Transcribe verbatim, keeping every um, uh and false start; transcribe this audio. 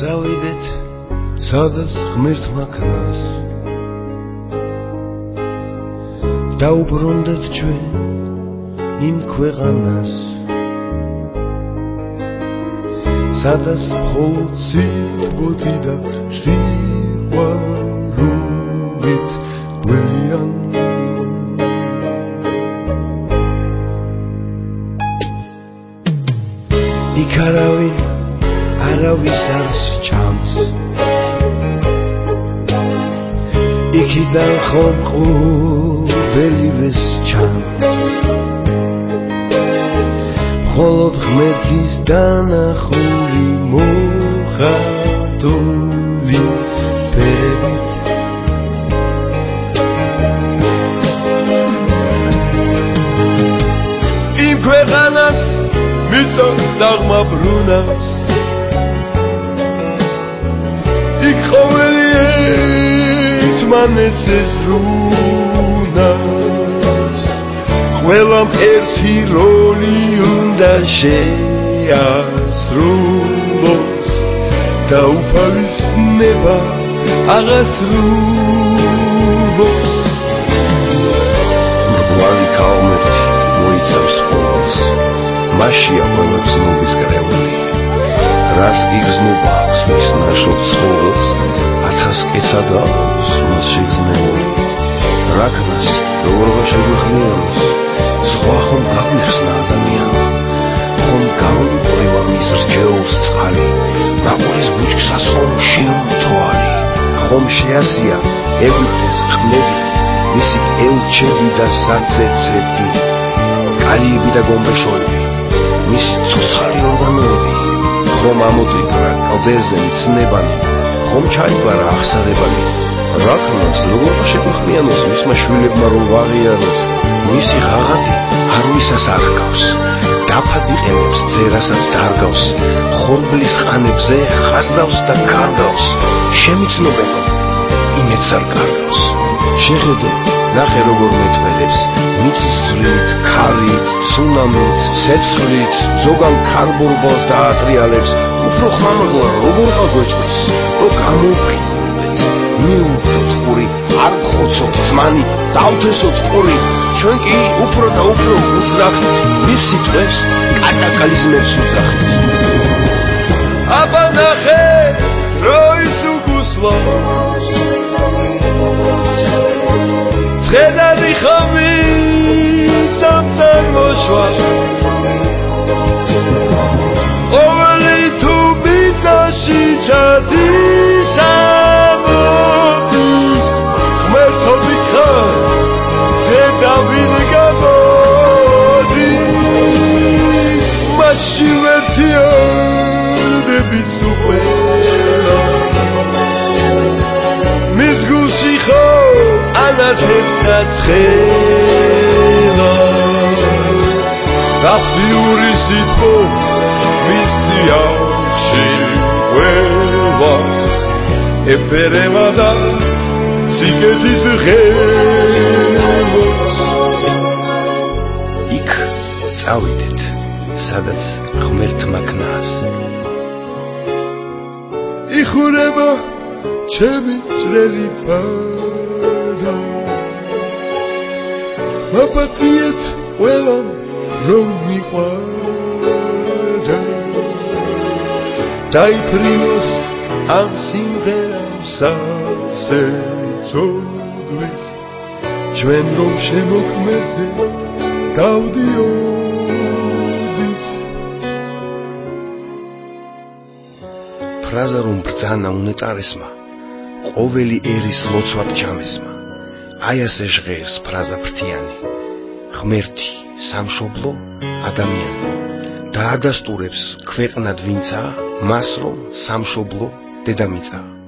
წავიდეთ სადაც ღმერთმა ქნას დაუბრუნდეთ ჩვენ იმ ქვეყანას სადაც მხოლოდ სიტყვოთი და სიყვარულით გვერიან იქ არავინ არავის არ სჩამს იქიდან ხომ ყოველივეს ჩანს მხოლოდ ღმერთის დანახული მოხატული ფერით იმ ქვეყანას მიწოს წაღმაბრუნავს იქ ყოველი ერთმანეთს ეზრუნავს ყველამ ერთი როლი უნდა შეასრულოს და უფალის ნება აღასრულოს მრგვალი ქალმერთი მოიცავს ყოველს მასია ყველა გზნობის გრეული რას გიგზნობა აქვს მის ნაშრომ ცხოველს ათას კეცად აქვს სულში გზნეული რაკნას როგორღა შეგვიხმიანოს სხვა ხომ გაგვიხსნა ადამიანო ხომ გამოუყრივა მის რჩეულს წყალი მაყურის ბუჩქსაც ხომ შეუმთვარი ხომ შეასია ეგვიპტეს ყმები მისი ელჩები და საცეცები კალიები და გომბეშოები მისი ცოცხალი ორგანოები ხომ ამოდრიგრა კლდეზე მცნებანი ხომ ჩაიბარა ახსარებანი რაკნას როგორ შეგვიხმიანოს მისმა შვილებმა რომ ვაღიაროთ მისი ღაღადი არვისას არ ჰგავს დაფად იყენებს ძერასაც დარგავს ხორბლის ყანებზე ხაზავს და კარგავს შემიცნობენ იმედს არ კარგავს შეხედე ნახე როგორ მეტყველებს მიწისძვრით ქარით ცუნამით ცეცხლით ზოგან ქარბორბალს დაატრიალებს უფრო ხმამაღლა როგორ გაგვეჭვს რომ გამოუხიზნებს მიუღოთ ყური არ გხოცოთ ძმანი დავთესოთ ყური ჩვენ კი უფრო და უფრო უძრახით მის სიტყვებს კატაკლიზმებს უძრახით აბა ნახე დროის უგუსლო ხედარი ხომი წამწარ მოშვა ყოველი თუ ბიტაში ჩადის ამოდის ღმერთობი ხარ დედავინ გამოდის მასში ვერთიანებით უყვერო მის გულში ხარ ანათებს და ცხელა დახტიური სიტყვა მის სიახში ყველას ეფერება და სიგეთით ღეროს იქ წავიდეთ სადაც ღმერთმა ქნას იხურება ჩემი წრელი ფარა მაპატიეთ ყველამ რომ მიყვარდა დაიფრინოს ამ სიმღერას სასეცოდვით ჩვენ რომ შემოქმედზე დავდიოდით ფრაზა რომ ბრძანა უნეტარესმა ყოველი ერის ლოცვად ჩამესმა აი ასე ჟღერს ფრაზა ფრთიანი ღმერთი სამშობლო ადამიანი და ადასტურებს ქვეყნად ვინცა მას რომ სამშობლო დედამიწა